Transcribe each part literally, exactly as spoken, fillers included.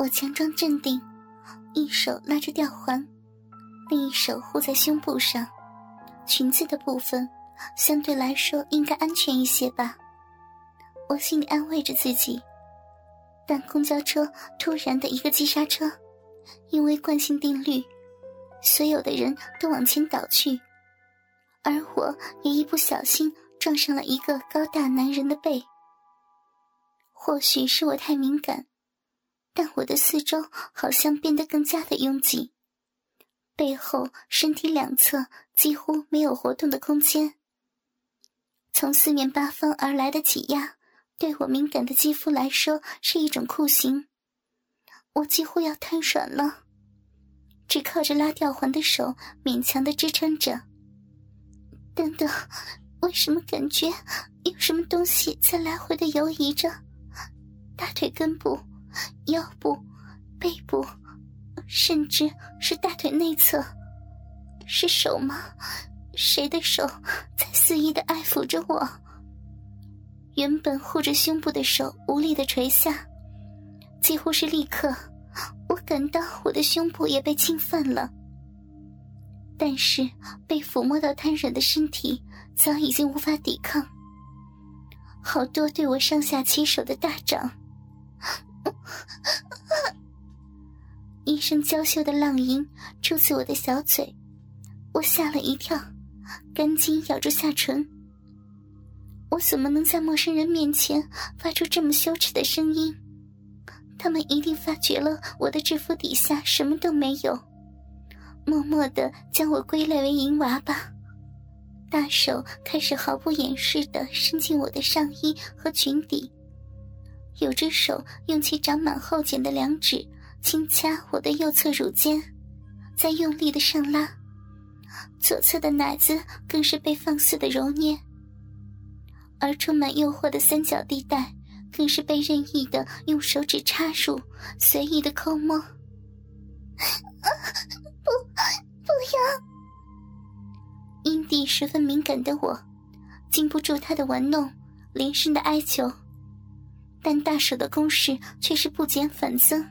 我强装镇定，一手拉着吊环，另一手护在胸部上，裙子的部分相对来说应该安全一些吧。我心里安慰着自己，但公交车突然的一个急刹车，因为惯性定律，所有的人都往前倒去，而我也一不小心撞上了一个高大男人的背。或许是我太敏感，但我的四周好像变得更加的拥挤，背后身体两侧几乎没有活动的空间。从四面八方而来的挤压，对我敏感的肌肤来说是一种酷刑，我几乎要瘫软了，只靠着拉吊环的手勉强地支撑着。等等，为什么感觉有什么东西在来回的游移着？大腿根部、腰部、背部，甚至是大腿内侧。是手吗？谁的手在肆意地爱抚着我？原本护着胸部的手无力地垂下，几乎是立刻，我感到我的胸部也被侵犯了。但是被抚摸到瘫软的身体早已经无法抵抗，好多对我上下其手的大掌。一声娇羞的浪吟出自我的小嘴，我吓了一跳，赶紧咬住下唇。我怎么能在陌生人面前发出这么羞耻的声音？他们一定发觉了我的制服底下什么都没有，默默地将我归类为淫娃吧。大手开始毫不掩饰地伸进我的上衣和裙底，有只手用其长满厚茧的两指轻掐我的右侧乳尖，再用力地上拉，左侧的奶子更是被放肆地揉捏，而充满诱惑的三角地带更是被任意地用手指插入，随意地抠摸。不，不要！阴蒂十分敏感的我，经不住他的玩弄，连声的哀求，但大手的攻势却是不减反增。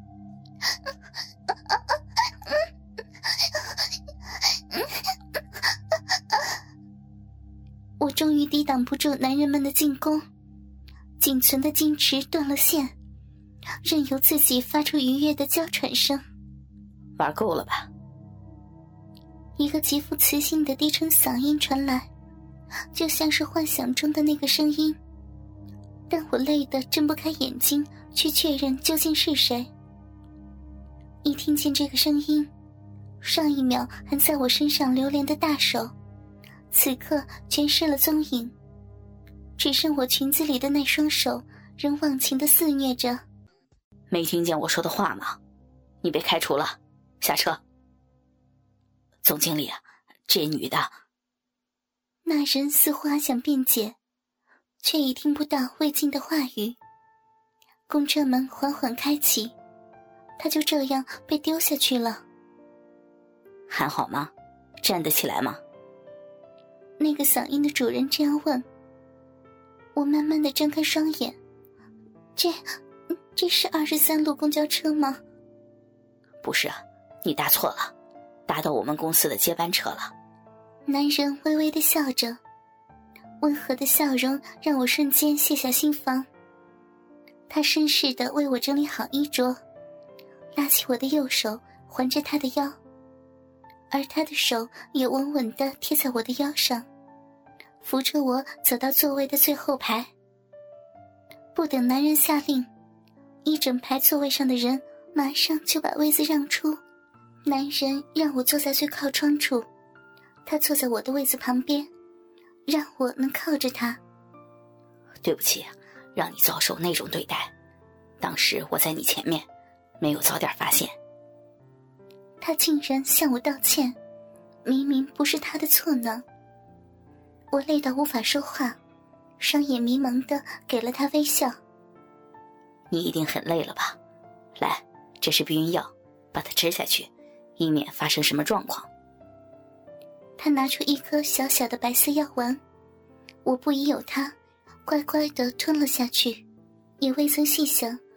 我终于抵挡不住男人们的进攻，仅存的矜持断了线，任由自己发出愉悦的娇喘声。 玩够了吧？ 一个极富磁性的低沉嗓音传来，就像是幻想中的那个声音，但我累得睁不开眼睛去确认究竟是谁。一听见这个声音，上一秒还在我身上流连的大手，此刻全失了踪影，只剩我裙子里的那双手仍忘情地肆虐着。 没听见我说的话吗？你被开除了，下车。总经理，这女的…… 那人似乎还想辩解，却已听不到未尽的话语。公车门缓缓开启，他就这样被丢下去了。 还好吗？站得起来吗？ 那个嗓音的主人这样问。我慢慢地睁开双眼，这这是二十三路公交车吗？ 不是，你搭错了，搭到我们公司的接班车了。 男人微微地笑着，温和的笑容让我瞬间卸下心防。他绅士地为我整理好衣着，拉起我的右手环着他的腰，而他的手也稳稳地贴在我的腰上，扶着我走到座位的最后排。不等男人下令，一整排座位上的人马上就把位子让出。男人让我坐在最靠窗处，他坐在我的位子旁边，让我能靠着他。 对不起，让你遭受那种对待，当时我在你前面，没有早点发现。 他竟然向我道歉，明明不是他的错呢。我累到无法说话，双眼迷蒙地给了他微笑。 你一定很累了吧？来，这是避孕药，把它吃下去，以免发生什么状况。 他拿出一颗小小的白色药丸，我不疑有他，乖乖地吞了下去，也未曾细想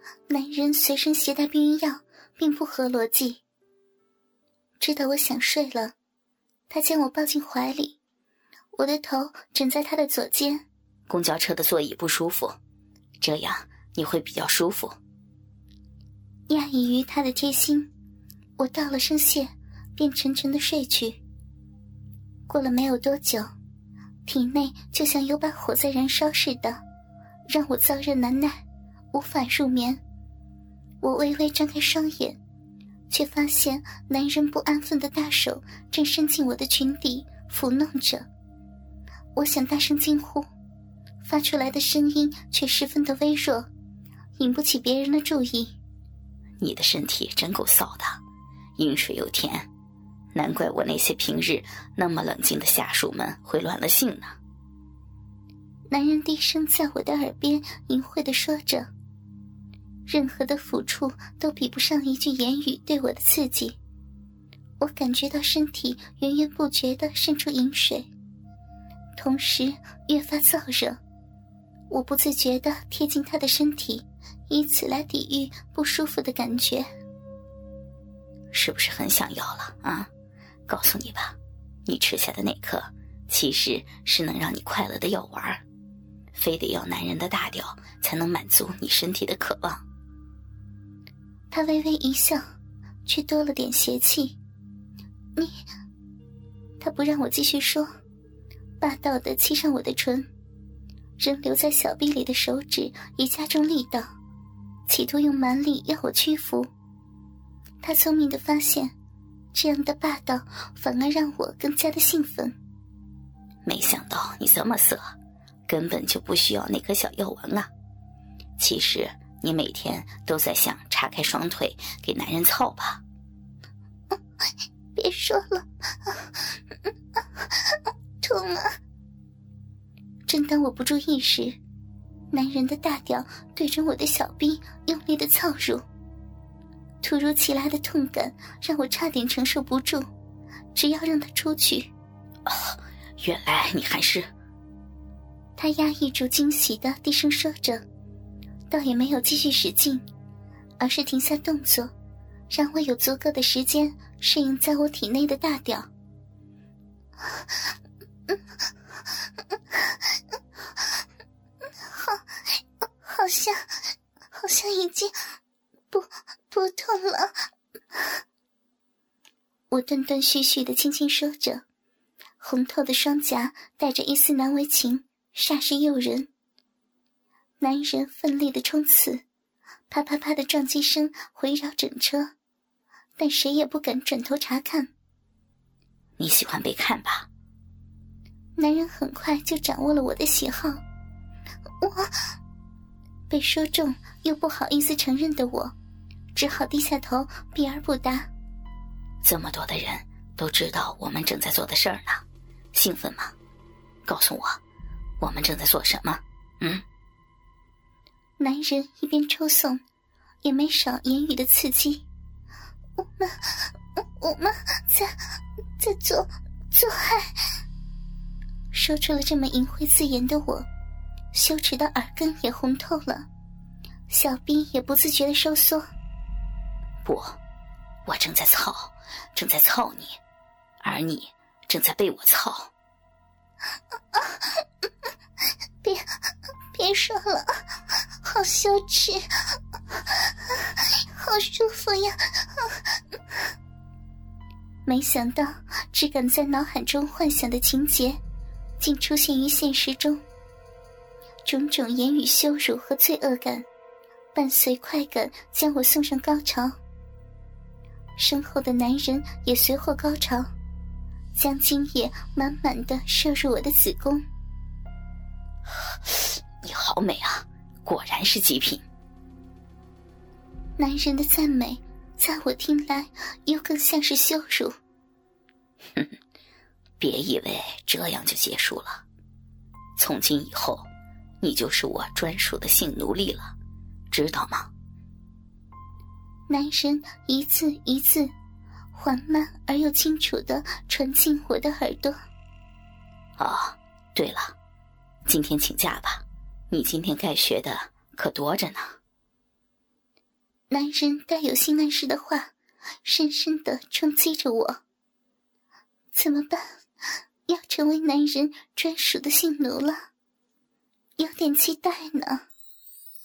男人随身携带避孕药并不合逻辑。知道我想睡了，他将我抱进怀里，我的头枕在他的左肩。 公交车的座椅不舒服，这样你会比较舒服。 讶异于他的贴心，我道了声谢，便沉沉地睡去。过了没有多久，体内就像有把火在燃烧似的，让我燥热难耐，无法入眠。我微微张开双眼，却发现男人不安分的大手正伸进我的裙底抚弄着。我想大声惊呼，发出来的声音却十分的微弱，引不起别人的注意。 你的身体真够骚的，饮水又甜，难怪我那些平日那么冷静的下属们会乱了性呢。 男人低声在我的耳边淫秽地说着，任何的抚触都比不上一句言语对我的刺激。我感觉到身体源源不绝地渗出饮水，同时越发燥热。我不自觉地贴近他的身体，以此来抵御不舒服的感觉。 是不是很想要了啊？告诉你吧，你吃下的那颗其实是能让你快乐的药丸，非得要男人的大屌才能满足你身体的渴望。 他微微一笑，却多了点邪气。你……他不让我继续说，霸道地欺上我的唇，仍留在小臂里的手指也加重力道，企图用蛮力要我屈服。他聪明地发现，这样的霸道反而让我更加的兴奋。 没想到你这么色，根本就不需要那颗小药丸啊！其实你每天都在想叉开双腿给男人操吧？ 别说了，痛啊！正当我不注意时，男人的大屌对准我的小臂用力的操入。突如其来的痛感让我差点承受不住，只要让他出去。 哦，原来你还是…… 他压抑住惊喜的低声说着，倒也没有继续使劲，而是停下动作，让我有足够的时间适应在我体内的大屌。好，好像，好像已经不不痛了。我断断续续地轻轻说着，红透的双颊带着一丝难为情，煞是诱人。男人奋力的冲刺，啪啪啪的撞击声回绕整车，但谁也不敢转头查看。 你喜欢被看吧？ 男人很快就掌握了我的喜好。我被说中又不好意思承认的我，只好低下头避而不答。 这么多的人都知道我们正在做的事儿呢，兴奋吗？告诉我，我们正在做什么？嗯？ 男人一边抽送，也没少言语的刺激。我们，我们在在做做爱。说出了这么淫秽字眼的我，羞耻到耳根也红透了，小臂也不自觉的收缩。 不，我正在操，正在操你，而你正在被我操。 别别说了，好羞耻，好舒服呀。没想到只敢在脑海中幻想的情节竟出现于现实中，种种言语羞辱和罪恶感伴随快感将我送上高潮。身后的男人也随后高潮，将精液满满的射入我的子宫。 你好美啊，果然是极品。 男人的赞美在我听来又更像是羞辱。 哼，别以为这样就结束了，从今以后你就是我专属的性奴隶了，知道吗？ 男人一字一字缓慢而又清楚地传进我的耳朵。 哦，对了，今天请假吧，你今天该学的可多着呢。 男人带有性暗示的话深深地冲击着我。怎么办？要成为男人专属的性奴了，有点期待呢。